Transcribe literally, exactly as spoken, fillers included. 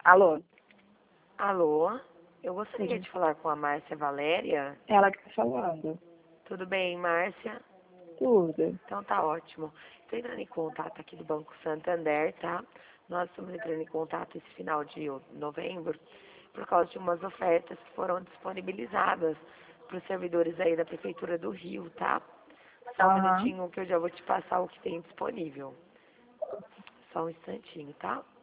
Alô? Alô, eu gostaria Sim. de falar com a Márcia Valéria. Ela que tá falando. Tudo bem, Márcia? Tudo. Então tá ótimo. Estou entrando em contato aqui do Banco Santander, tá? Nós estamos entrando em contato esse final de novembro por causa de umas ofertas que foram disponibilizadas para os servidores aí da Prefeitura do Rio, tá? Só um Aham. minutinho que eu já vou te passar o que tem disponível. Só um instantinho, tá?